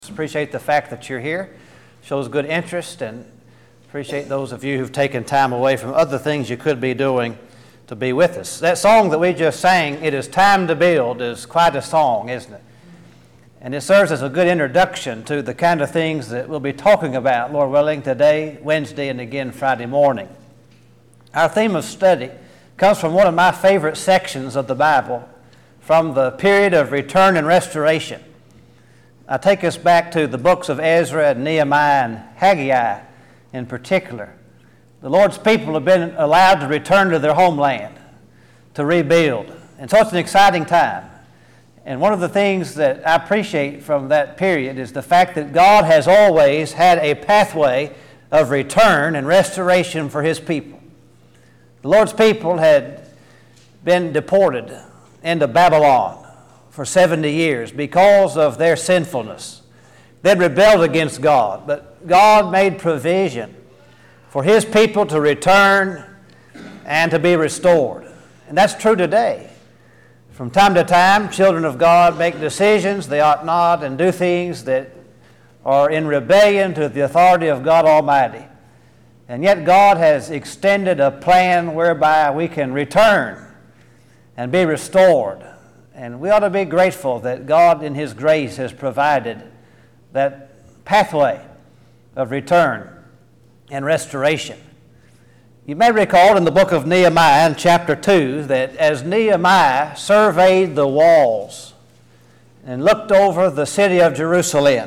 Appreciate the fact that you're here. Shows good interest, and appreciate those of you who've taken time away from other things you could be doing to be with us. That song that we just sang, "It Is Time to Build," is quite a song, isn't it? And it serves as a good introduction to the kind of things that we'll be talking about, Lord willing, today, Wednesday, and again Friday morning. Our theme of study comes from one of my favorite sections of the Bible, from the period of return and restoration. I take us back to the books of Ezra and Nehemiah and Haggai in particular. The Lord's people have been allowed to return to their homeland, to rebuild. And so it's an exciting time. And one of the things that I appreciate from that period is the fact that God has always had a pathway of return and restoration for His people. The Lord's people had been deported into Babylon for 70 years because of their sinfulness. They'd rebelled against God, but God made provision for His people to return and to be restored. And that's true today. From time to time, children of God make decisions they ought not and do things that are in rebellion to the authority of God Almighty. And yet God has extended a plan whereby we can return and be restored. And we ought to be grateful that God in His grace has provided that pathway of return and restoration. You may recall in the book of Nehemiah in chapter 2 that as Nehemiah surveyed the walls and looked over the city of Jerusalem,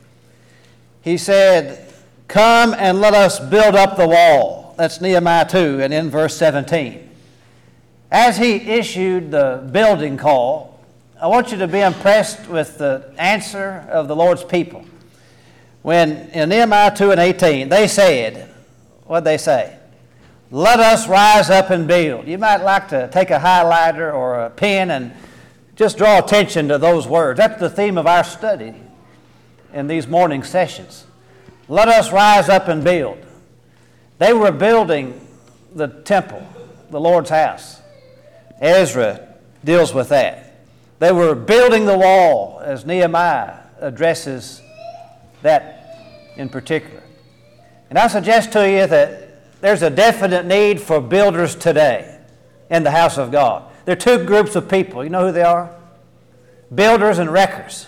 he said, "Come and let us build up the wall." That's Nehemiah 2 and in verse 17. As he issued the building call, I want you to be impressed with the answer of the Lord's people. When in Nehemiah 2 and 18, they said, what'd they say? "Let us rise up and build." You might like to take a highlighter or a pen and just draw attention to those words. That's the theme of our study in these morning sessions. Let us rise up and build. They were building the temple, the Lord's house. Ezra deals with that. They were building the wall, as Nehemiah addresses that in particular. And I suggest to you that there's a definite need for builders today in the house of God. There are two groups of people. You know who they are? Builders and wreckers.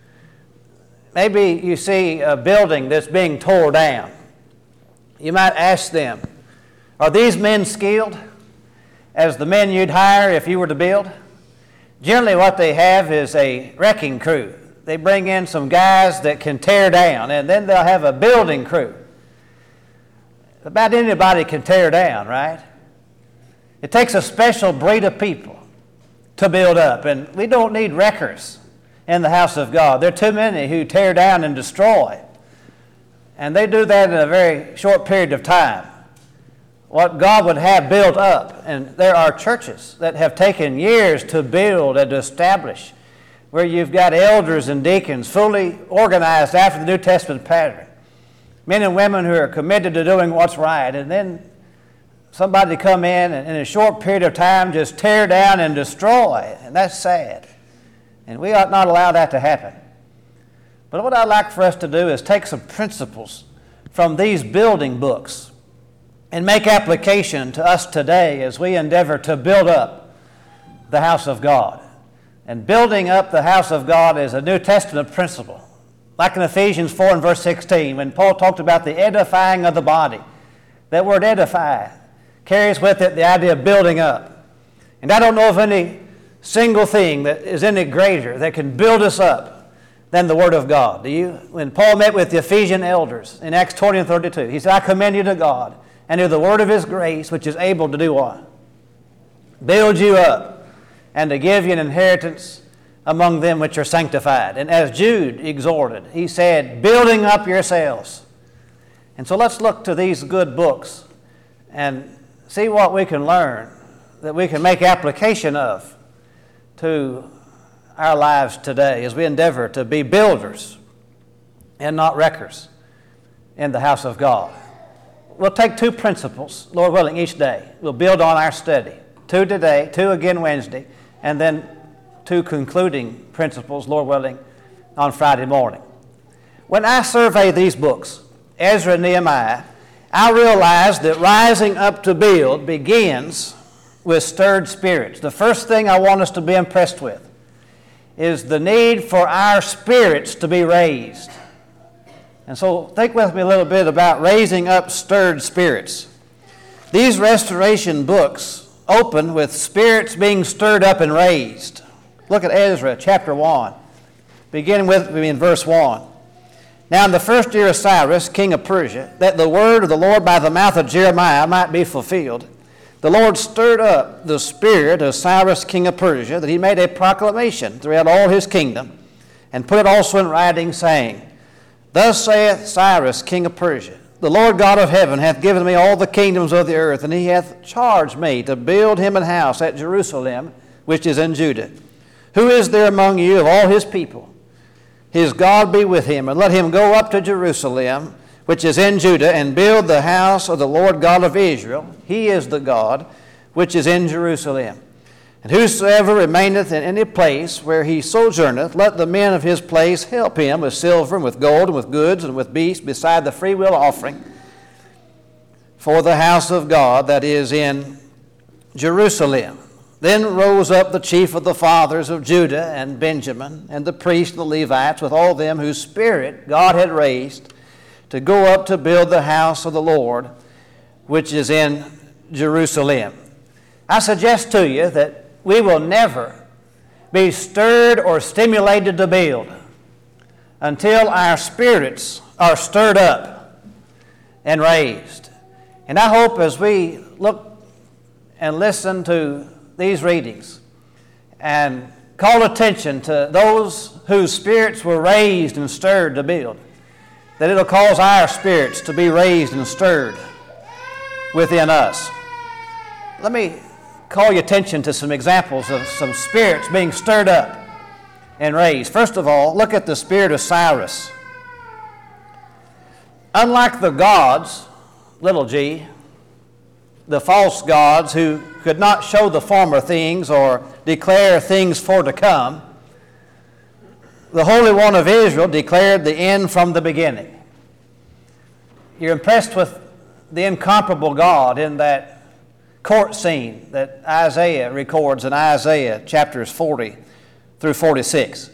Maybe you see a building that's being torn down. You might ask them, are these men skilled as the men you'd hire if you were to build? Generally what they have is a wrecking crew. They bring in some guys that can tear down, and then they'll have a building crew. About anybody can tear down, right? It takes a special breed of people to build up, and we don't need wreckers in the house of God. There are too many who tear down and destroy, and they do that in a very short period of time. What God would have built up, and there are churches that have taken years to build and to establish, where you've got elders and deacons fully organized after the New Testament pattern. Men and women who are committed to doing what's right, and then somebody come in and in a short period of time just tear down and destroy, and that's sad. And we ought not allow that to happen. But what I'd like for us to do is take some principles from these building books and make application to us today as we endeavor to build up the house of God. And building up the house of God is a New Testament principle. Like in Ephesians 4 and verse 16, when Paul talked about the edifying of the body. That word edify carries with it the idea of building up. And I don't know of any single thing that is any greater that can build us up than the Word of God. Do you? When Paul met with the Ephesian elders in Acts 20 and 32, he said, "I commend you to God and to the word of His grace, which is able to do what? Build you up, and to give you an inheritance among them which are sanctified." And as Jude exhorted, he said, "Building up yourselves." And so let's look to these good books and see what we can learn that we can make application of to our lives today as we endeavor to be builders and not wreckers in the house of God. We'll take two principles, Lord willing, each day. We'll build on our study. 2 today, 2 again Wednesday, and then 2 concluding principles, Lord willing, on Friday morning. When I survey these books, Ezra and Nehemiah, I realize that rising up to build begins with stirred spirits. The first thing I want us to be impressed with is the need for our spirits to be raised. And so think with me a little bit about raising up stirred spirits. These restoration books open with spirits being stirred up and raised. Look at Ezra chapter 1, beginning with me in verse 1. Now in the first year of Cyrus, king of Persia, that the word of the Lord by the mouth of Jeremiah might be fulfilled, the Lord stirred up the spirit of Cyrus, king of Persia, that he made a proclamation throughout all his kingdom, and put it also in writing, saying, Thus saith Cyrus, king of Persia, The Lord God of heaven hath given me all the kingdoms of the earth, and he hath charged me to build him an house at Jerusalem, which is in Judah. Who is there among you of all his people? His God be with him, and let him go up to Jerusalem, which is in Judah, and build the house of the Lord God of Israel. He is the God which is in Jerusalem. And whosoever remaineth in any place where he sojourneth, let the men of his place help him with silver and with gold and with goods and with beasts, beside the freewill offering for the house of God that is in Jerusalem. Then rose up the chief of the fathers of Judah and Benjamin, and the priests and the Levites, with all them whose spirit God had raised, to go up to build the house of the Lord, which is in Jerusalem. I suggest to you that we will never be stirred or stimulated to build until our spirits are stirred up and raised. And I hope as we look and listen to these readings and call attention to those whose spirits were raised and stirred to build, that it'll cause our spirits to be raised and stirred within us. Let me call your attention to some examples of some spirits being stirred up and raised. First of all, look at the spirit of Cyrus. Unlike the gods, little g, the false gods who could not show the former things or declare things for to come, the Holy One of Israel declared the end from the beginning. You're impressed with the incomparable God in that court scene that Isaiah records in Isaiah chapters 40 through 46,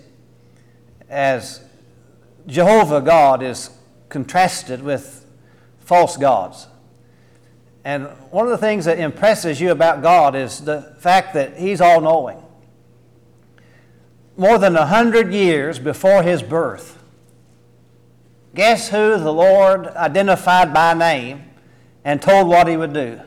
as Jehovah God is contrasted with false gods. And one of the things that impresses you about God is the fact that he's all-knowing. More than 100 years before his birth, guess who the Lord identified by name and told what he would do?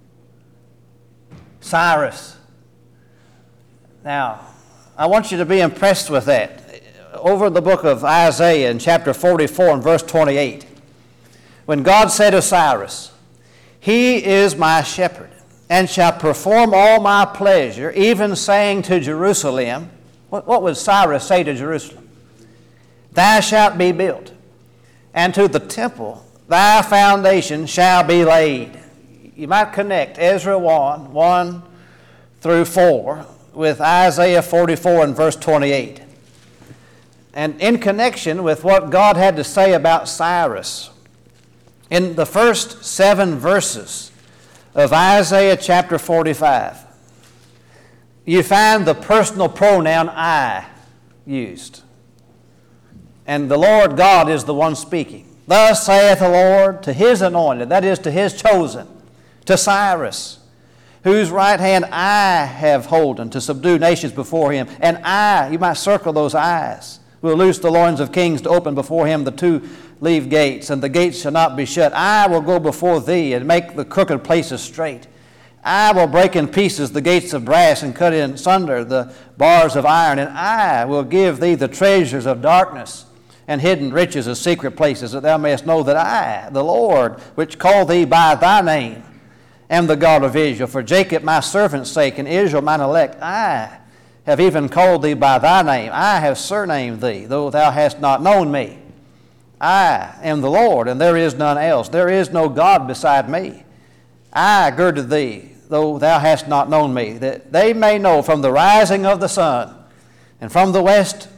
Cyrus. Now, I want you to be impressed with that. Over the book of Isaiah in chapter 44 and verse 28, when God said to Cyrus, He is my shepherd, and shall perform all my pleasure, even saying to Jerusalem, what would Cyrus say to Jerusalem? Thou shalt be built, and to the temple thy foundation shall be laid. You might connect Ezra 1 through 4 with Isaiah 44 and verse 28. And in connection with what God had to say about Cyrus, in the first 7 verses of Isaiah chapter 45, you find the personal pronoun I used. And the Lord God is the one speaking. Thus saith the Lord to his anointed, that is to his chosen, to Cyrus, whose right hand I have holden to subdue nations before him. And I, you might circle those eyes, will loose the loins of kings to open before him the 2-leaved gates, and the gates shall not be shut. I will go before thee and make the crooked places straight. I will break in pieces the gates of brass and cut in sunder the bars of iron. And I will give thee the treasures of darkness and hidden riches of secret places, that thou mayest know that I, the Lord, which called thee by thy name, am the God of Israel. For Jacob my servant's sake and Israel mine elect, I have even called thee by thy name. I have surnamed thee, though thou hast not known me. I am the Lord, and there is none else. There is no God beside me. I girded thee, though thou hast not known me, that they may know from the rising of the sun and from the west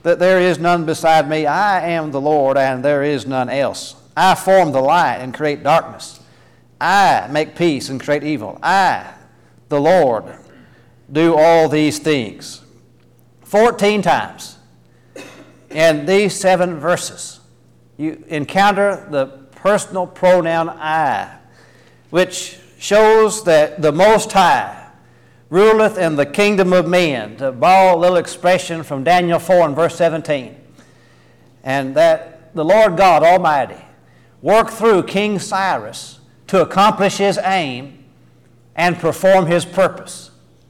that there is none beside me. I am the Lord, and there is none else. I form the light and create darkness. I make peace and create evil. I, the Lord, do all these things. 14 times in these 7 verses, you encounter the personal pronoun I, which shows that the Most High ruleth in the kingdom of men, to borrow a little expression from Daniel 4 and verse 17. And that the Lord God Almighty worked through King Cyrus to accomplish his aim and perform his purpose.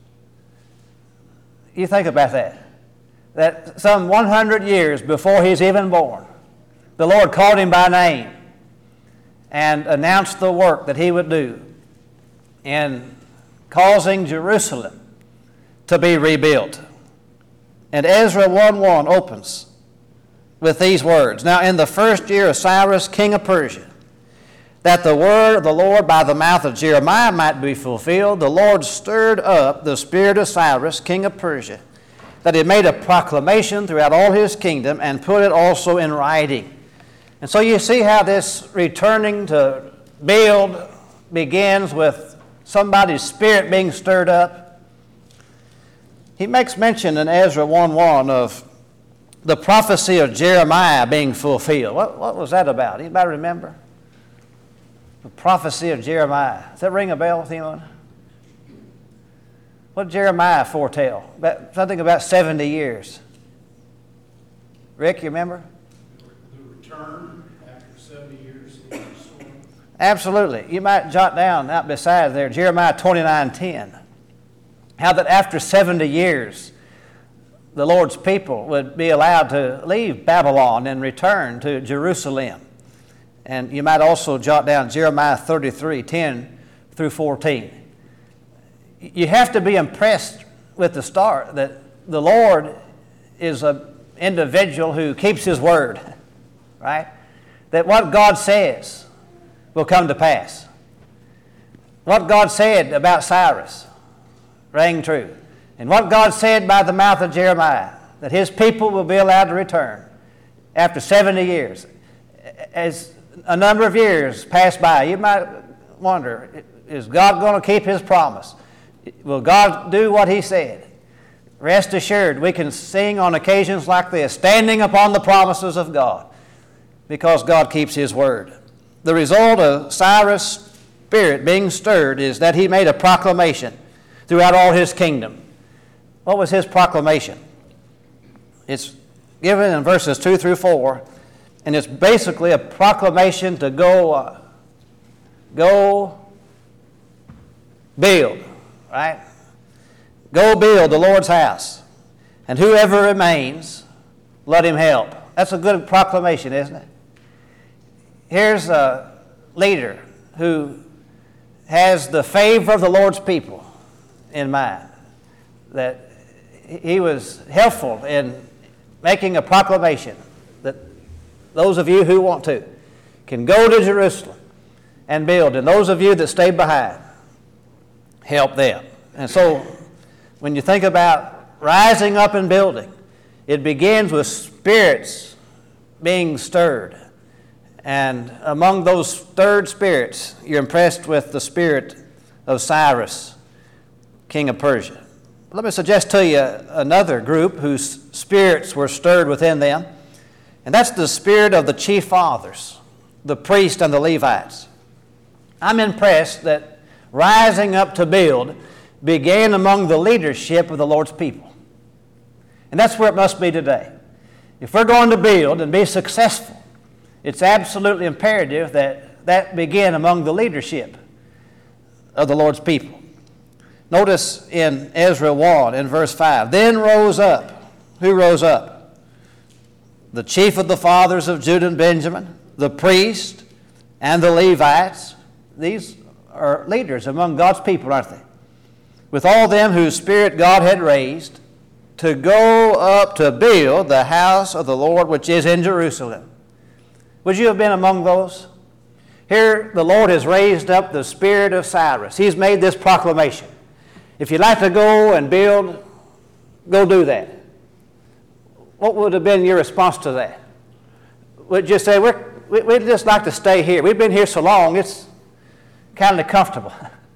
You think about that. That some 100 years before he's even born, the Lord called him by name and announced the work that he would do in causing Jerusalem to be rebuilt. And Ezra 1:1 opens with these words. Now in the first year of Cyrus, king of Persia, that the word of the Lord by the mouth of Jeremiah might be fulfilled, the Lord stirred up the spirit of Cyrus, king of Persia, that he made a proclamation throughout all his kingdom and put it also in writing. And so you see how this returning to build begins with somebody's spirit being stirred up. He makes mention in Ezra 1:1 of the prophecy of Jeremiah being fulfilled. What was that about? Anybody remember? The prophecy of Jeremiah. Does that ring a bell with anyone? What did Jeremiah foretell? Something about 70 years. Rick, you remember? The return after 70 years. Absolutely. You might jot down out beside there Jeremiah 29:10. How that after 70 years the Lord's people would be allowed to leave Babylon and return to Jerusalem. And you might also jot down Jeremiah 33:10 through 14. You have to be impressed with the start that the Lord is an individual who keeps his word, right? That what God says will come to pass. What God said about Cyrus rang true. And what God said by the mouth of Jeremiah, that his people will be allowed to return after 70 years. As a number of years pass by, you might wonder, is God going to keep his promise? Will God do what he said? Rest assured, we can sing on occasions like this, standing upon the promises of God, because God keeps his word. The result of Cyrus' spirit being stirred is that he made a proclamation throughout all his kingdom. What was his proclamation? It's given in verses 2 through 4, and it's basically a proclamation to go build, right? Go build the Lord's house, and whoever remains, let him help. That's a good proclamation, isn't it? Here's a leader who has the favor of the Lord's people in mind, that he was helpful in making a proclamation that those of you who want to can go to Jerusalem and build, and those of you that stay behind, help them. And so when you think about rising up and building, it begins with spirits being stirred. And among those stirred spirits, you're impressed with the spirit of Cyrus, king of Persia. Let me suggest to you another group whose spirits were stirred within them, and that's the spirit of the chief fathers, the priests and the Levites. I'm impressed that rising up to build began among the leadership of the Lord's people. And that's where it must be today. If we're going to build and be successful, it's absolutely imperative that that begin among the leadership of the Lord's people. Notice in Ezra 1 in verse 5, then rose up. Who rose up? The chief of the fathers of Judah and Benjamin, the priest, and the Levites. These are leaders among God's people, aren't they? With all them whose spirit God had raised to go up to build the house of the Lord which is in Jerusalem. Would you have been among those? Here the Lord has raised up the spirit of Cyrus. He's made this proclamation. If you'd like to go and build, go do that. what would have been your response to that? Would you say, we'd just like to stay here. We've been here so long, it's kind of comfortable.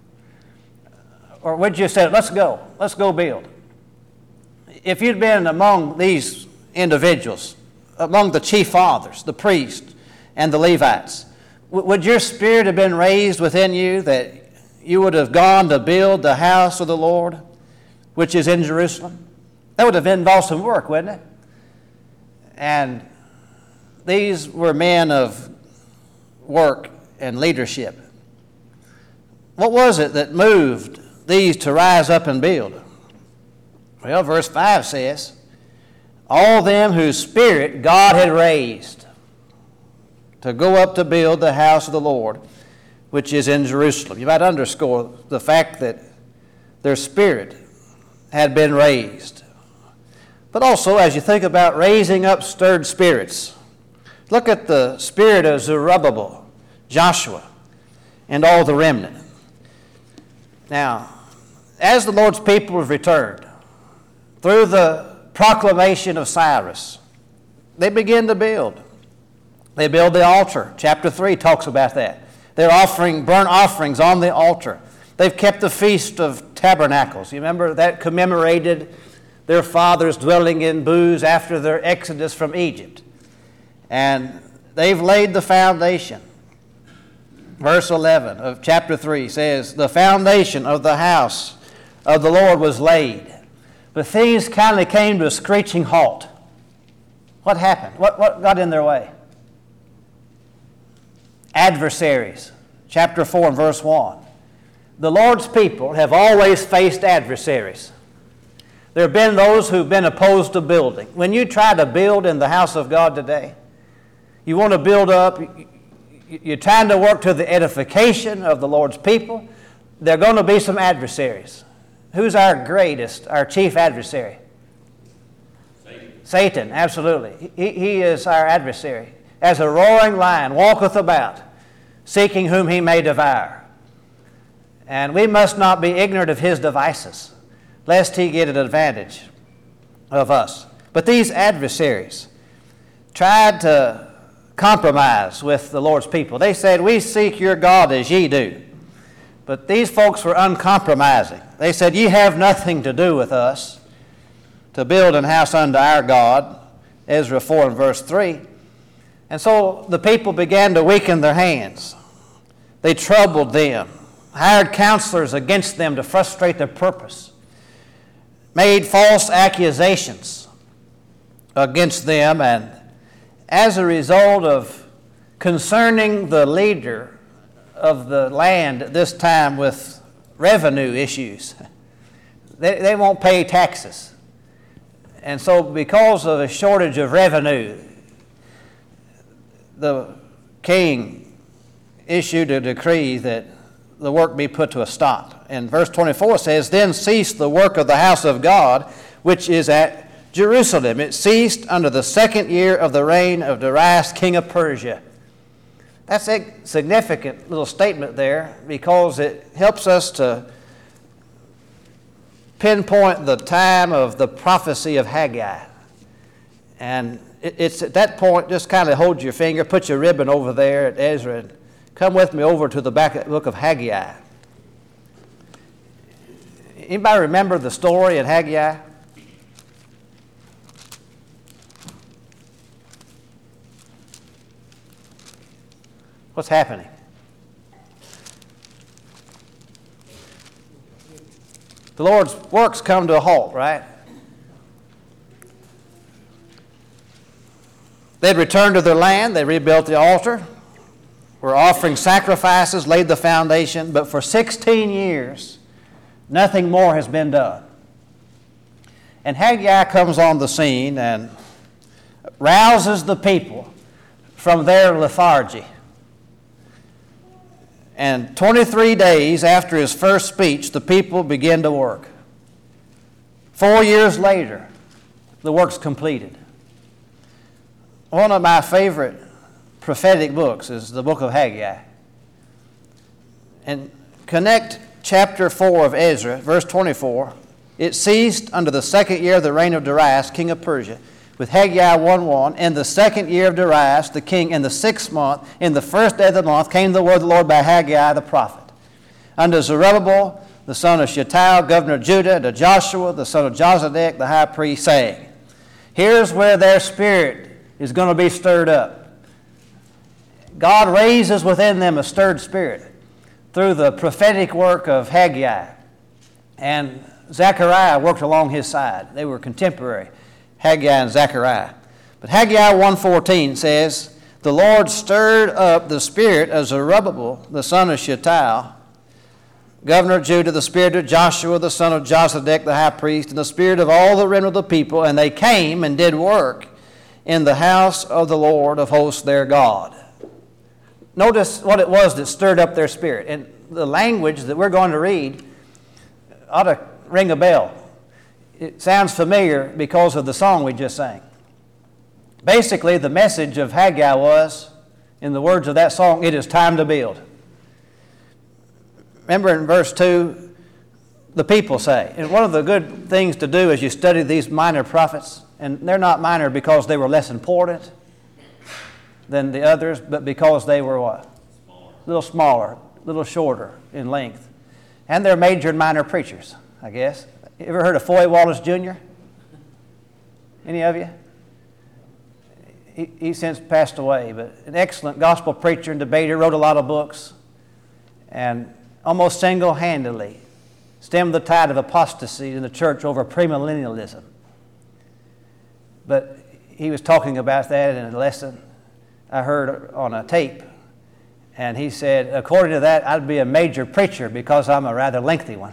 Or would you say, let's go build? If you'd been among these individuals, among the chief fathers, the priests, and the Levites, would your spirit have been raised within you that you would have gone to build the house of the Lord, which is in Jerusalem? That would have involved some work, wouldn't it? And these were men of work and leadership. What was it that moved these to rise up and build? Well, verse 5 says, all them whose spirit God had raised to go up to build the house of the Lord, which is in Jerusalem. You might underscore the fact that their spirit had been raised. But also, as you think about raising up stirred spirits, look at the spirit of Zerubbabel, Joshua, and all the remnant. Now, as the Lord's people have returned, through the proclamation of Cyrus, they begin to build. They build the altar. Chapter 3 talks about that. They're offering burnt offerings on the altar. They've kept the Feast of Tabernacles. You remember that commemorated their fathers dwelling in booths after their exodus from Egypt. And they've laid the foundation. Verse 11 of chapter 3 says, the foundation of the house of the Lord was laid. But things kind of came to a screeching halt. What happened? What got in their way? Adversaries. Chapter 4 and verse 1. The Lord's people have always faced adversaries. There have been those who've been opposed to building. When you try to build in the house of God today, you want to build up, you're trying to work to the edification of the Lord's people, there are going to be some adversaries. Who's our chief adversary? Satan, absolutely. He is our adversary. As a roaring lion walketh about, seeking whom he may devour. And we must not be ignorant of his devices, lest he get an advantage of us. But these adversaries tried to compromise with the Lord's people. They said, we seek your God as ye do. But these folks were uncompromising. They said, ye have nothing to do with us to build an house unto our God, Ezra 4 and verse 3. And so the people began to weaken their hands. They troubled them, hired counselors against them to frustrate their purpose, made false accusations against them, and as a result of concerning the leader of the land at this time with revenue issues, they won't pay taxes. And so because of a shortage of revenue, the king issued a decree that the work be put to a stop. And verse 24 says, then ceased the work of the house of God, which is at Jerusalem. It ceased under the 2nd year of the reign of Darius, king of Persia. That's a significant little statement there because it helps us to pinpoint the time of the prophecy of Haggai. And it's at that point, just kind of hold your finger, put your ribbon over there at Ezra, and come with me over to the back of the book of Haggai. Anybody remember the story in Haggai? What's happening? The Lord's works come to a halt, right? They'd returned to their land. They rebuilt the altar, were offering sacrifices, laid the foundation, but for 16 years, nothing more has been done. And Haggai comes on the scene and rouses the people from their lethargy. And 23 days after his first speech, the people begin to work. 4 years later, the work's completed. One of my favorite prophetic books is the book of Haggai. And connect chapter 4 of Ezra, verse 24. It ceased under the 2nd year of the reign of Darius, king of Persia, with Haggai 1:1, in the 2nd year of Darius the king, in the 6th month, in the 1st day of the month, came the word of the Lord by Haggai the prophet. Unto Zerubbabel, the son of Shealtiel, governor of Judah, to Joshua, the son of Jozadak, the high priest, saying, here's where their spirit is going to be stirred up. God raises within them a stirred spirit through the prophetic work of Haggai. And Zechariah worked along his side. They were contemporary, Haggai and Zechariah. But Haggai 1:14 says, the Lord stirred up the spirit of Zerubbabel, the son of Shealtiel, governor of Judah, the spirit of Joshua, the son of Jozadak, the high priest, and the spirit of all the remnant of the people, and they came and did work in the house of the Lord of hosts their God. Notice what it was that stirred up their spirit. And the language that we're going to read ought to ring a bell. It sounds familiar because of the song we just sang. Basically, the message of Haggai was, in the words of that song, it is time to build. Remember in verse 2, the people say. And one of the good things to do as you study these minor prophets, and they're not minor because they were less important than the others, but because they were what? A little smaller, a little shorter in length. And they're major and minor preachers, I guess. You ever heard of Foy Wallace Jr.? Any of you? He since passed away, but an excellent gospel preacher and debater, wrote a lot of books, and almost single-handedly stemmed the tide of apostasy in the church over premillennialism. But he was talking about that in a lesson I heard on a tape, and he said, according to that, I'd be a major preacher because I'm a rather lengthy one.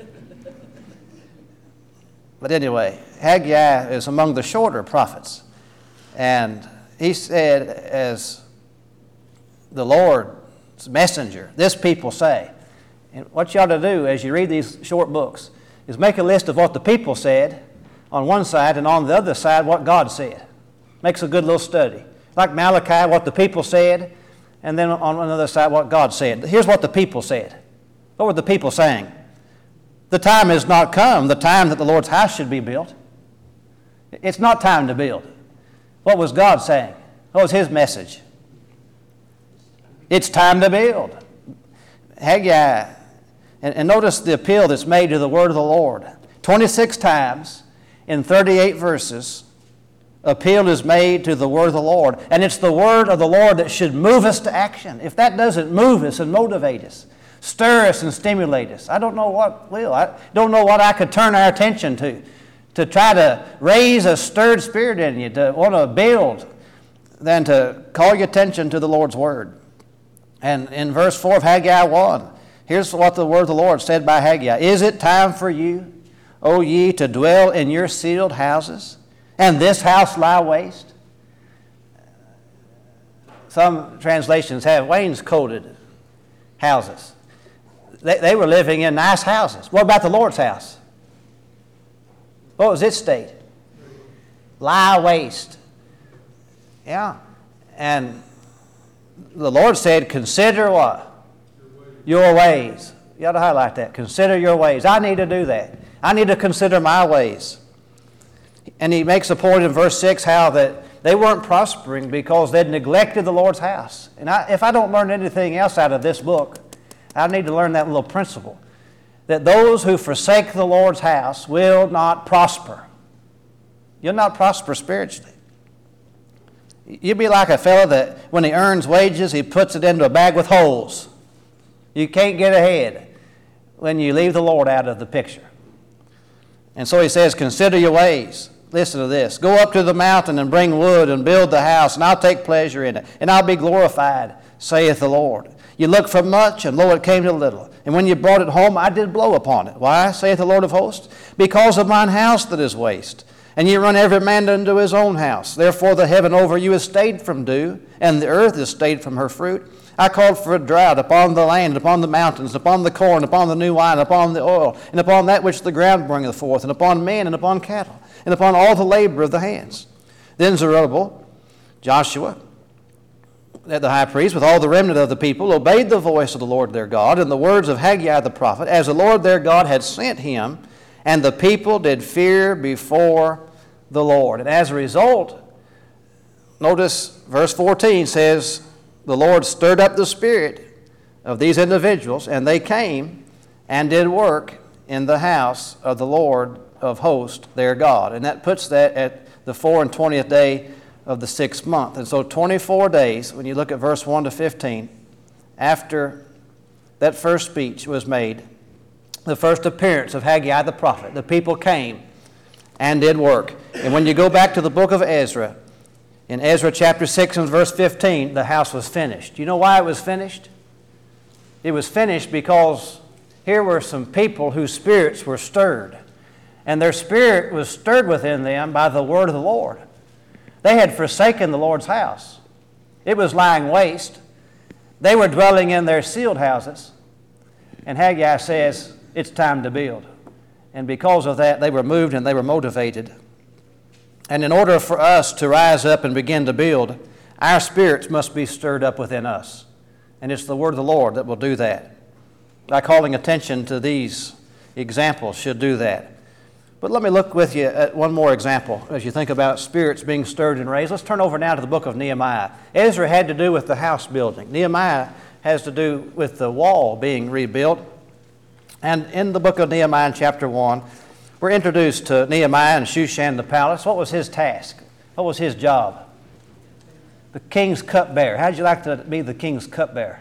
But anyway, Haggai is among the shorter prophets, and he said, as the Lord's messenger, this people say. And what you ought to do as you read these short books is make a list of what the people said on one side, and on the other side what God said. Makes a good little study. Like Malachi, what the people said, and then on another side what God said. Here's what the people said. What were the people saying? The time has not come, the time that the Lord's house should be built. It's not time to build. What was God saying? What was his message? It's time to build. Haggai, and notice the appeal that's made to the word of the Lord. 26 times in 38 verses, appeal is made to the word of the Lord. And it's the word of the Lord that should move us to action. If that doesn't move us and motivate us, stir us and stimulate us, I don't know what will. I don't know what I could turn our attention to try to raise a stirred spirit in you, to want to build, than to call your attention to the Lord's word. And in verse 4 of Haggai 1, here's what the word of the Lord said by Haggai. Is it time for you, O ye, to dwell in your sealed houses, and this house lie waste? Some translations have wainscoted houses. They were living in nice houses. What about the Lord's house? What was its state? Lie waste. Yeah. And the Lord said, consider what? Your ways. You ought to highlight that. Consider your ways. I need to do that. I need to consider my ways. And he makes a point in verse 6 how that they weren't prospering because they'd neglected the Lord's house. And if I don't learn anything else out of this book, I need to learn that little principle. That those who forsake the Lord's house will not prosper. You'll not prosper spiritually. You'll be like a fellow that when he earns wages, he puts it into a bag with holes. You can't get ahead when you leave the Lord out of the picture. And so he says, consider your ways. Listen to this. Go up to the mountain and bring wood and build the house, and I'll take pleasure in it, and I'll be glorified, saith the Lord. You looked for much, and lo, it came to little. And when you brought it home, I did blow upon it. Why, saith the Lord of hosts? Because of mine house that is waste. And ye run every man unto his own house. Therefore the heaven over you is stayed from dew, and the earth is stayed from her fruit. I called for a drought upon the land, upon the mountains, upon the corn, upon the new wine, upon the oil, and upon that which the ground bringeth forth, and upon men, and upon cattle, and upon all the labor of the hands. Then Zerubbabel, Joshua, the high priest, with all the remnant of the people, obeyed the voice of the Lord their God, and the words of Haggai the prophet, as the Lord their God had sent him, and the people did fear before the Lord. And as a result, notice verse 14 says, the Lord stirred up the spirit of these individuals, and they came and did work in the house of the Lord of hosts, their God. And that puts that at the 24th day of the 6th month. And so 24 days, when you look at verse 1 to 15, after that first speech was made, the first appearance of Haggai the prophet, the people came and did work. And when you go back to the book of Ezra, in Ezra chapter 6 and verse 15, the house was finished. You know why it was finished? It was finished because here were some people whose spirits were stirred. And their spirit was stirred within them by the word of the Lord. They had forsaken the Lord's house. It was lying waste. They were dwelling in their sealed houses. And Haggai says, it's time to build. And because of that, they were moved and they were motivated. And in order for us to rise up and begin to build, our spirits must be stirred up within us. And it's the word of the Lord that will do that. By calling attention to these examples should do that. But let me look with you at one more example as you think about spirits being stirred and raised. Let's turn over now to the book of Nehemiah. Ezra had to do with the house building. Nehemiah has to do with the wall being rebuilt. And in the book of Nehemiah in chapter 1, we're introduced to Nehemiah in Shushan the palace. What was his task? What was his job? The king's cupbearer. How'd you like to be the king's cupbearer?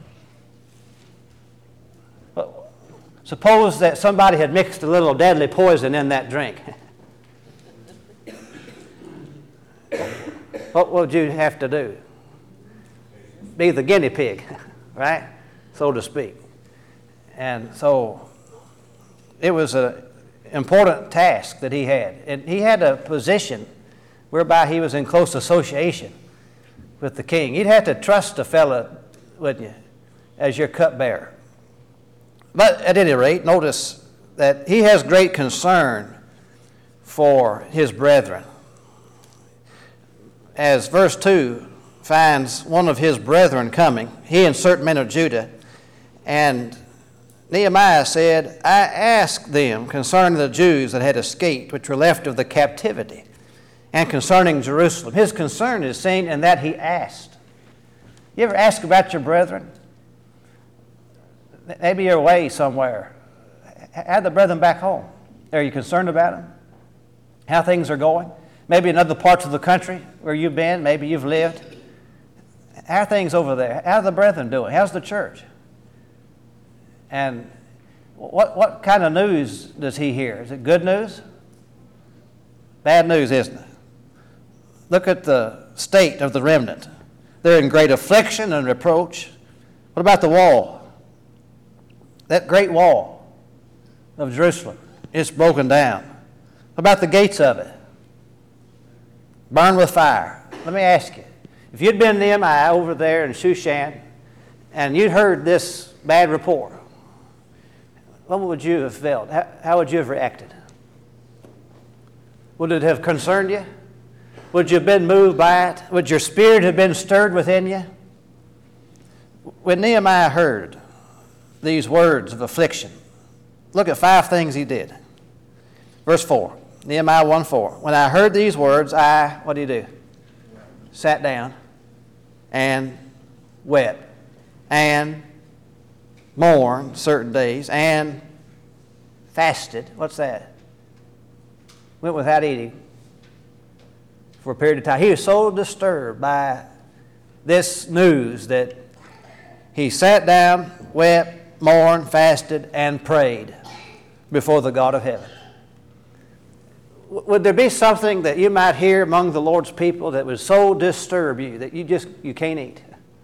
Well, suppose that somebody had mixed a little deadly poison in that drink. What would you have to do? Be the guinea pig, right? So to speak. And so it was an important task that he had. And he had a position whereby he was in close association with the king. You'd have to trust a fella, wouldn't you, as your cupbearer. But at any rate, notice that he has great concern for his brethren. As verse 2 finds one of his brethren coming, he and certain men of Judah, and Nehemiah said, I asked them concerning the Jews that had escaped, which were left of the captivity, and concerning Jerusalem. His concern is seen in that he asked. You ever ask about your brethren? Maybe you're away somewhere. How are the brethren back home? Are you concerned about them? How things are going? Maybe in other parts of the country where you've been, maybe you've lived. How are things over there? How are the brethren doing? How's the church? And what kind of news does he hear? Is it good news? Bad news, isn't it? Look at the state of the remnant. They're in great affliction and reproach. What about the wall? That great wall of Jerusalem, it's broken down. What about the gates of it? Burned with fire. Let me ask you, if you'd been Nehemiah over there in Shushan and you'd heard this bad report, what would you have felt? How would you have reacted? Would it have concerned you? Would you have been moved by it? Would your spirit have been stirred within you? When Nehemiah heard these words of affliction, look at 5 things he did. Verse 4, Nehemiah 1:4. When I heard these words, what did he do? Sat down and wept and mourned certain days and fasted. What's that? Went without eating for a period of time. He was so disturbed by this news that he sat down, wept, mourned, fasted, and prayed before the God of heaven. Would there be something that you might hear among the Lord's people that would so disturb you that you can't eat?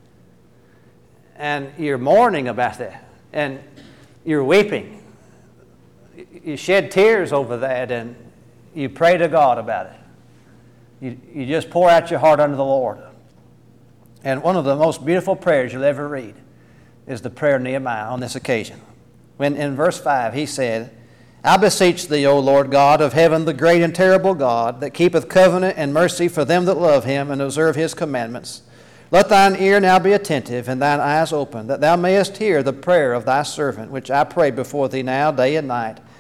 And you're mourning about that, and you're weeping. You shed tears over that, and you pray to God about it. You just pour out your heart unto the Lord. And one of the most beautiful prayers you'll ever read is the prayer of Nehemiah on this occasion. When in verse 5 he said, I beseech thee, O Lord God of heaven, the great and terrible God, that keepeth covenant and mercy for them that love him and observe his commandments. Let thine ear now be attentive and thine eyes open, that thou mayest hear the prayer of thy servant, which I pray before thee now day and night,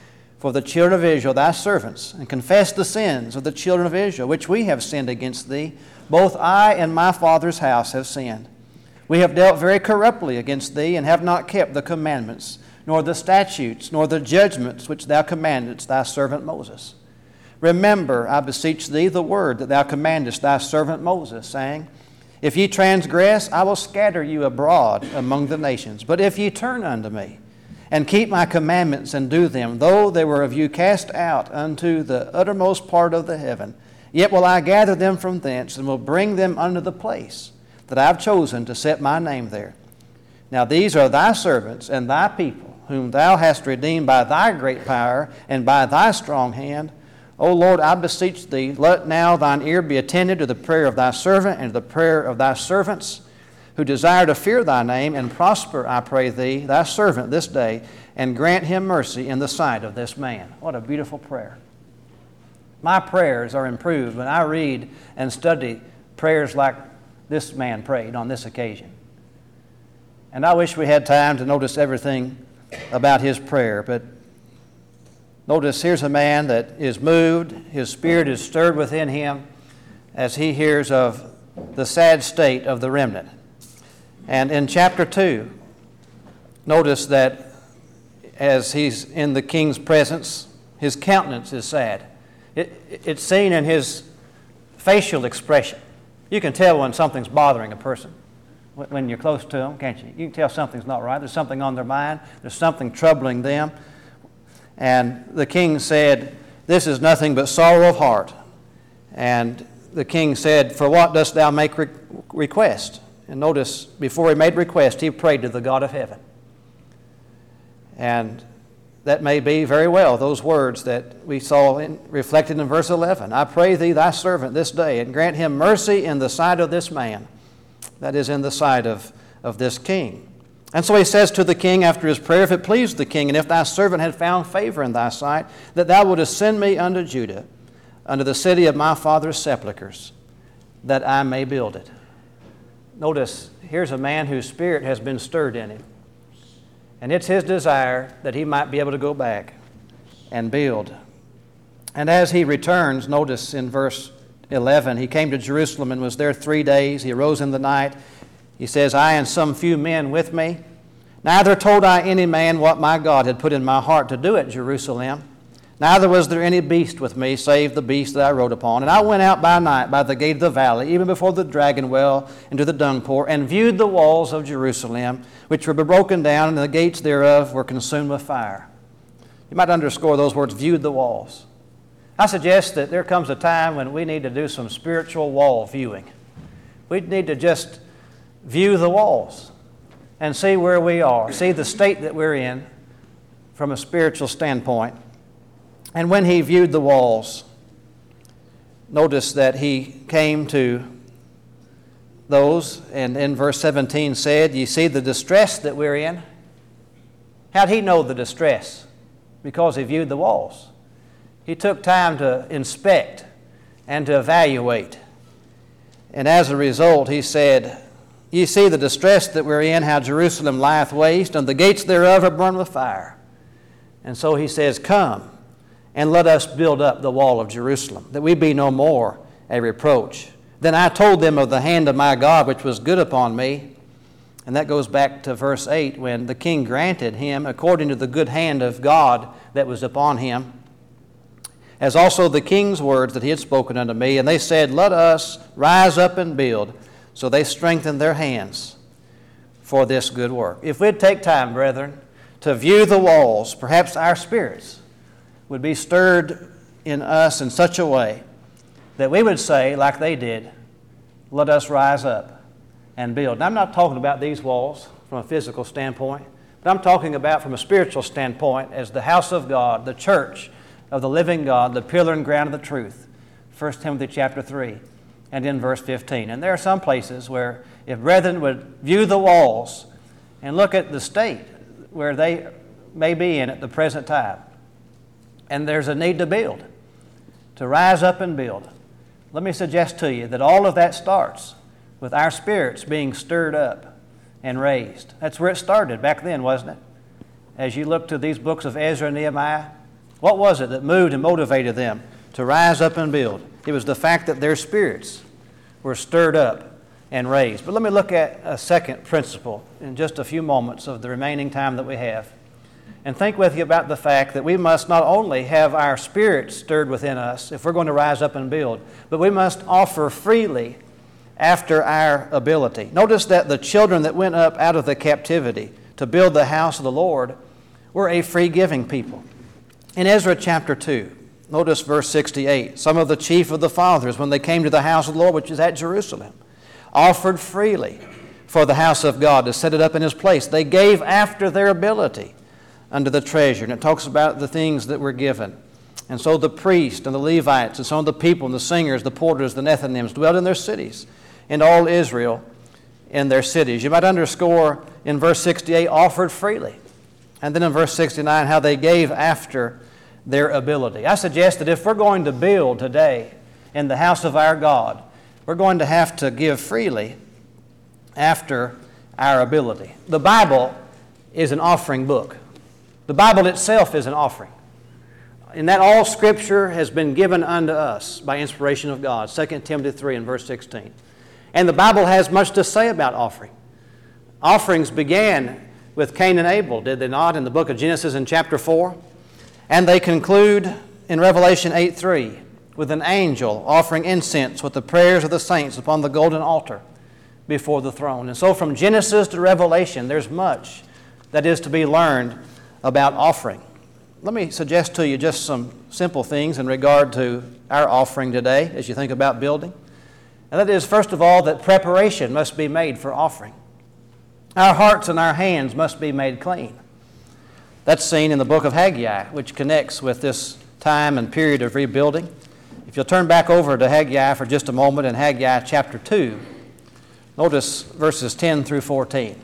for the children of Israel, thy servants, and confess the sins of the children of Israel, which we have sinned against thee. Both I and my father's house have sinned. We have dealt very corruptly against thee, and have not kept the commandments, nor the statutes, nor the judgments which thou commandest thy servant Moses. Remember, I beseech thee, the word that thou commandest thy servant Moses, saying, If ye transgress, I will scatter you abroad among the nations. But if ye turn unto me, and keep my commandments and do them, though they were of you cast out unto the uttermost part of the heaven, yet will I gather them from thence, and will bring them unto the place that I have chosen to set my name there. Now these are thy servants and thy people, whom thou hast redeemed by thy great power and by thy strong hand. O Lord, I beseech thee, let now thine ear be attentive to the prayer of thy servant and to the prayer of thy servants, who desire to fear thy name, and prosper, I pray thee, thy servant this day, and grant him mercy in the sight of this man. What a beautiful prayer. My prayers are improved when I read and study prayers like this man prayed on this occasion. And I wish we had time to notice everything about his prayer, but notice here's a man that is moved, his spirit is stirred within him as he hears of the sad state of the remnant. And in chapter 2, notice that as he's in the king's presence, his countenance is sad. It's seen in his facial expression. You can tell when something's bothering a person when you're close to them, can't you? You can tell something's not right. There's something on their mind. There's something troubling them. And the king said, This is nothing but sorrow of heart. And the king said, For what dost thou make request? And notice, before he made request, he prayed to the God of heaven. And that may be very well those words that we saw reflected in verse 11. I pray thee, thy servant, this day, and grant him mercy in the sight of this man. That is, in the sight of this king. And so he says to the king after his prayer, If it please the king, and if thy servant had found favor in thy sight, that thou wouldest send me unto Judah, unto the city of my father's sepulchres, that I may build it. Notice, here's a man whose spirit has been stirred in him. And it's his desire that he might be able to go back and build. And as he returns, notice in verse 11, he came to Jerusalem and was there 3 days. He arose in the night. He says, I and some few men with me. Neither told I any man what my God had put in my heart to do at Jerusalem. Neither was there any beast with me, save the beast that I rode upon. And I went out by night by the gate of the valley, even before the dragon well, into the dung pour, and viewed the walls of Jerusalem, which were broken down, and the gates thereof were consumed with fire. You might underscore those words, viewed the walls. I suggest that there comes a time when we need to do some spiritual wall viewing. We need to just view the walls and see where we are, see the state that we're in from a spiritual standpoint. And when he viewed the walls, notice that he came to those, and in verse 17 said, Ye see the distress that we're in. How'd he know the distress? Because he viewed the walls. He took time to inspect and to evaluate. And as a result, he said, Ye see the distress that we're in, how Jerusalem lieth waste, and the gates thereof are burned with fire. And so he says, Come, and let us build up the wall of Jerusalem, that we be no more a reproach. Then I told them of the hand of my God, which was good upon me. And that goes back to verse 8, when the king granted him according to the good hand of God that was upon him, as also the king's words that he had spoken unto me. And they said, Let us rise up and build. So they strengthened their hands for this good work. If we'd take time, brethren, to view the walls, perhaps our spirits would be stirred in us in such a way that we would say, like they did, Let us rise up and build. And I'm not talking about these walls from a physical standpoint, but I'm talking about from a spiritual standpoint as the house of God, the church of the living God, the pillar and ground of the truth. 1 Timothy chapter 3 and in verse 15. And there are some places where if brethren would view the walls and look at the state where they may be in at the present time, and there's a need to build, to rise up and build. Let me suggest to you that all of that starts with our spirits being stirred up and raised. That's where it started back then, wasn't it? As you look to these books of Ezra and Nehemiah, What was it that moved and motivated them to rise up and build? It was the fact that their spirits were stirred up and raised. But let me look at a second principle in just a few moments of the remaining time that we have, and think with you about the fact that we must not only have our spirits stirred within us if we're going to rise up and build, but we must offer freely after our ability. Notice that the children that went up out of the captivity to build the house of the Lord were a free-giving people. In Ezra chapter 2, notice verse 68, some of the chief of the fathers, when they came to the house of the Lord, which is at Jerusalem, offered freely for the house of God to set it up in His place. They gave after their ability unto the treasure. And it talks about the things that were given. And so the priests and the Levites and some of the people and the singers, the porters, the Nethinims dwelt in their cities, and all Israel in their cities. You might underscore in verse 68, offered freely. And then in verse 69, how they gave after their ability. I suggest that if we're going to build today in the house of our God, we're going to have to give freely after our ability. The Bible is an offering book. The Bible itself is an offering. In that all Scripture has been given unto us by inspiration of God, 2 Timothy 3 and verse 16. And the Bible has much to say about offering. Offerings began with Cain and Abel, did they not, in the book of Genesis in chapter 4? And they conclude in Revelation 8:3 with an angel offering incense with the prayers of the saints upon the golden altar before the throne. And so from Genesis to Revelation, there's much that is to be learned about offering. Let me suggest to you just some simple things in regard to our offering today as you think about building. And that is, first of all, that preparation must be made for offering. Our hearts and our hands must be made clean. That's seen in the book of Haggai, which connects with this time and period of rebuilding. If you'll turn back over to Haggai for just a moment in Haggai chapter 2, notice verses 10 through 14.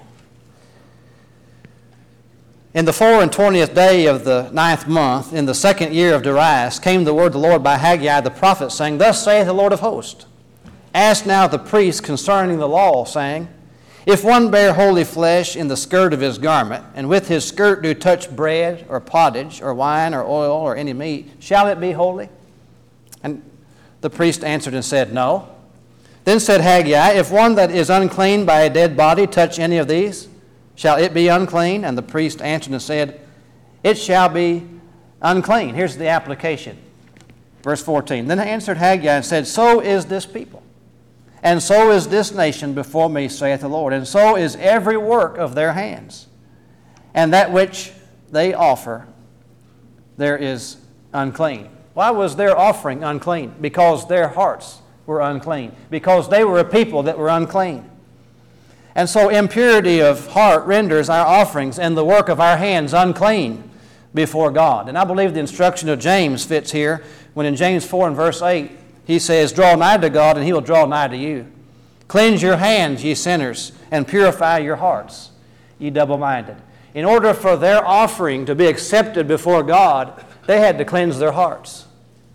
In the 24th day of the 9th month, in the 2nd year of Darius, came the word of the Lord by Haggai the prophet, saying, Thus saith the Lord of hosts, Ask now the priest concerning the law, saying, If one bear holy flesh in the skirt of his garment, and with his skirt do touch bread, or pottage, or wine, or oil, or any meat, shall it be holy? And the priest answered and said, No. Then said Haggai, If one that is unclean by a dead body touch any of these, shall it be unclean? And the priest answered and said, It shall be unclean. Here's the application. Verse 14. Then answered Haggai and said, So is this people, and so is this nation before me, saith the Lord, and so is every work of their hands. And that which they offer, there is unclean. Why was their offering unclean? Because their hearts were unclean. Because they were a people that were unclean. And so impurity of heart renders our offerings and the work of our hands unclean before God. And I believe the instruction of James fits here when in James 4 and verse 8 he says, Draw nigh to God and He will draw nigh to you. Cleanse your hands, ye sinners, and purify your hearts, ye double-minded. In order for their offering to be accepted before God, they had to cleanse their hearts.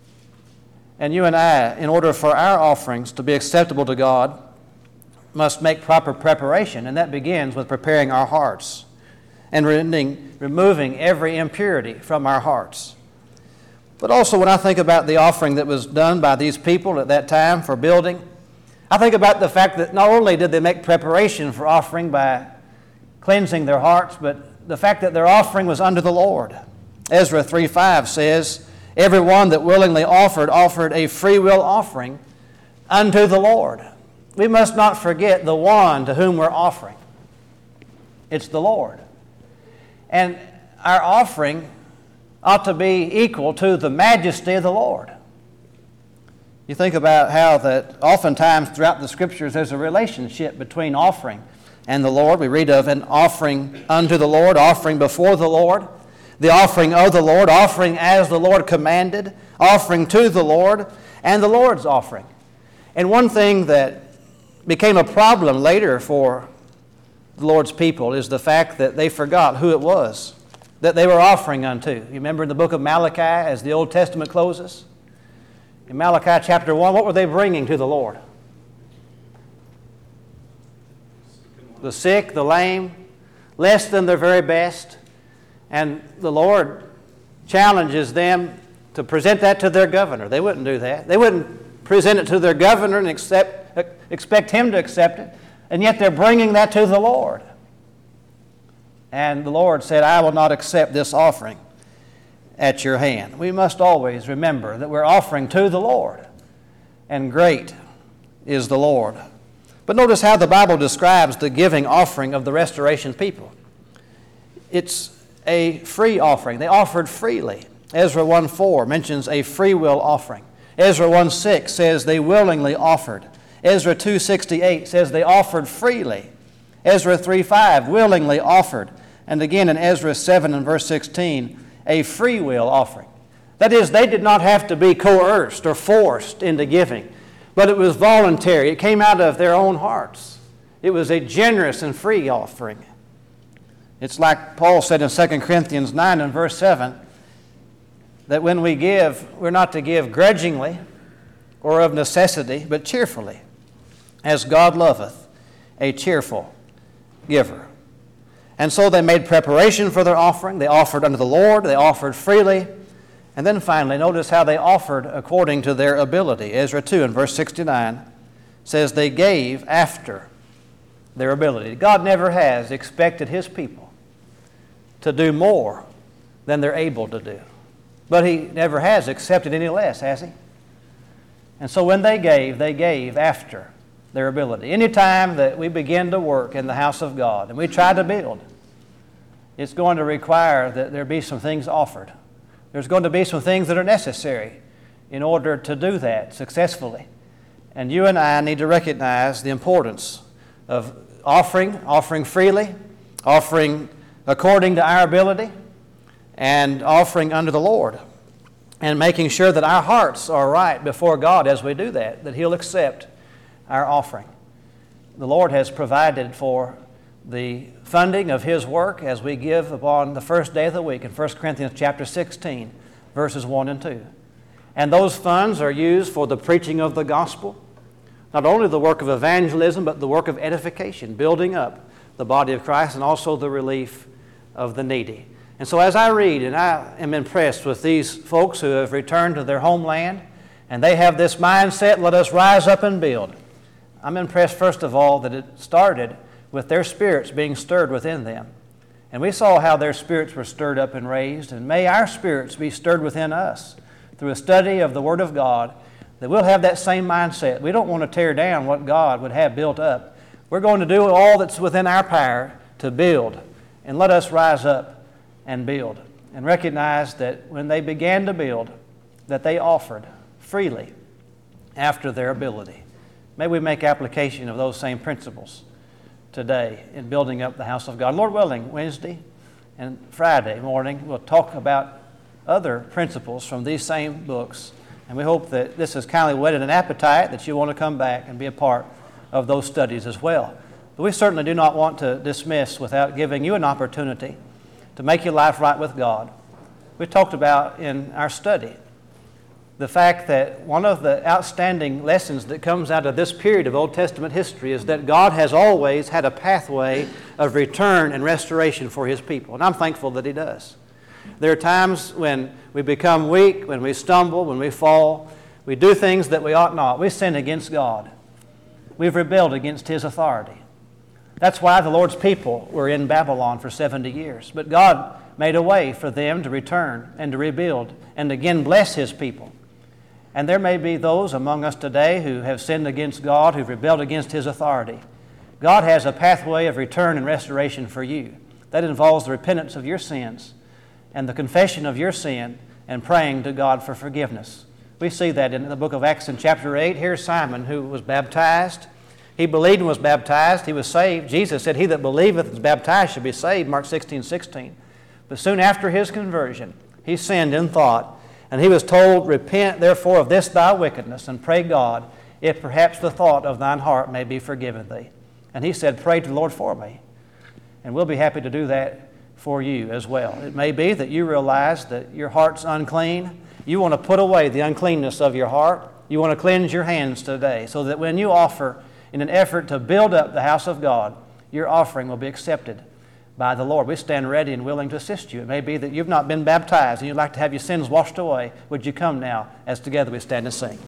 And you and I, in order for our offerings to be acceptable to God, must make proper preparation, and that begins with preparing our hearts and removing every impurity from our hearts. But also when I think about the offering that was done by these people at that time for building, I think about the fact that not only did they make preparation for offering by cleansing their hearts, but the fact that their offering was unto the Lord. Ezra 3:5 says, Every one that willingly offered a free will offering unto the Lord. We must not forget the one to whom we're offering. It's the Lord. And our offering ought to be equal to the majesty of the Lord. You think about how that oftentimes throughout the Scriptures there's a relationship between offering and the Lord. We read of an offering unto the Lord, offering before the Lord, the offering of the Lord, offering as the Lord commanded, offering to the Lord, and the Lord's offering. And one thing that became a problem later for the Lord's people is the fact that they forgot who it was that they were offering unto. You remember in the book of Malachi as the Old Testament closes? In Malachi chapter 1, what were they bringing to the Lord? The sick, the lame, less than their very best. And the Lord challenges them to present that to their governor. They wouldn't do that. They wouldn't present it to their governor and expect him to accept it, and yet they're bringing that to the Lord. And the Lord said, I will not accept this offering at your hand. We must always remember that we're offering to the Lord, and great is the Lord. But notice how the Bible describes the giving offering of the restoration people. It's a free offering. They offered freely. Ezra 1:4 mentions a free will offering. Ezra 1:6 says they willingly offered. Ezra 2:68 says they offered freely. Ezra 3:5 willingly offered. And again in Ezra 7 and verse 16, a free will offering. That is, they did not have to be coerced or forced into giving, but it was voluntary. It came out of their own hearts. It was a generous and free offering. It's like Paul said in 2 Corinthians 9 and verse 7, that when we give, we're not to give grudgingly or of necessity, but cheerfully, as God loveth a cheerful giver. And so they made preparation for their offering. They offered unto the Lord. They offered freely. And then finally, notice how they offered according to their ability. Ezra 2 and verse 69 says they gave after their ability. God never has expected His people to do more than they're able to do. But He never has accepted any less, has He? And so when they gave after their ability. Anytime that we begin to work in the house of God and we try to build, it's going to require that there be some things offered. There's going to be some things that are necessary in order to do that successfully. And you and I need to recognize the importance of offering freely, offering according to our ability, and offering unto the Lord, and making sure that our hearts are right before God as we do that He'll accept our offering. The Lord has provided for the funding of His work as we give upon the first day of the week in 1 Corinthians chapter 16, verses 1 and 2. And those funds are used for the preaching of the gospel, not only the work of evangelism, but the work of edification, building up the body of Christ, and also the relief of the needy. And so as I read, and I am impressed with these folks who have returned to their homeland, and they have this mindset, let us rise up and build. I'm impressed, first of all, that it started with their spirits being stirred within them. And we saw how their spirits were stirred up and raised, and may our spirits be stirred within us through a study of the Word of God, that we'll have that same mindset. We don't want to tear down what God would have built up. We're going to do all that's within our power to build, and let us rise up and build, and recognize that when they began to build, that they offered freely after their ability. May we make application of those same principles today in building up the house of God. Lord willing, Wednesday and Friday morning, we'll talk about other principles from these same books, and we hope that this has kindly whetted an appetite that you want to come back and be a part of those studies as well. But we certainly do not want to dismiss without giving you an opportunity to make your life right with God. We talked about in our study the fact that one of the outstanding lessons that comes out of this period of Old Testament history is that God has always had a pathway of return and restoration for His people. And I'm thankful that He does. There are times when we become weak, when we stumble, when we fall. We do things that we ought not. We sin against God. We've rebelled against His authority. That's why the Lord's people were in Babylon for 70 years. But God made a way for them to return and to rebuild and again bless His people. And there may be those among us today who have sinned against God, who've rebelled against His authority. God has a pathway of return and restoration for you. That involves the repentance of your sins and the confession of your sin and praying to God for forgiveness. We see that in the book of Acts in chapter 8. Here's Simon, who was baptized. He believed and was baptized. He was saved. Jesus said, "He that believeth and is baptized shall be saved," Mark 16:16. But soon after his conversion, he sinned in thought, and he was told, "Repent therefore of this thy wickedness, and pray God, if perhaps the thought of thine heart may be forgiven thee." And he said, "Pray to the Lord for me." And we'll be happy to do that for you as well. It may be that you realize that your heart's unclean. You want to put away the uncleanness of your heart. You want to cleanse your hands today so that when you offer in an effort to build up the house of God, your offering will be accepted by the Lord. We stand ready and willing to assist you. It may be that you've not been baptized and you'd like to have your sins washed away. Would you come now as together we stand and sing?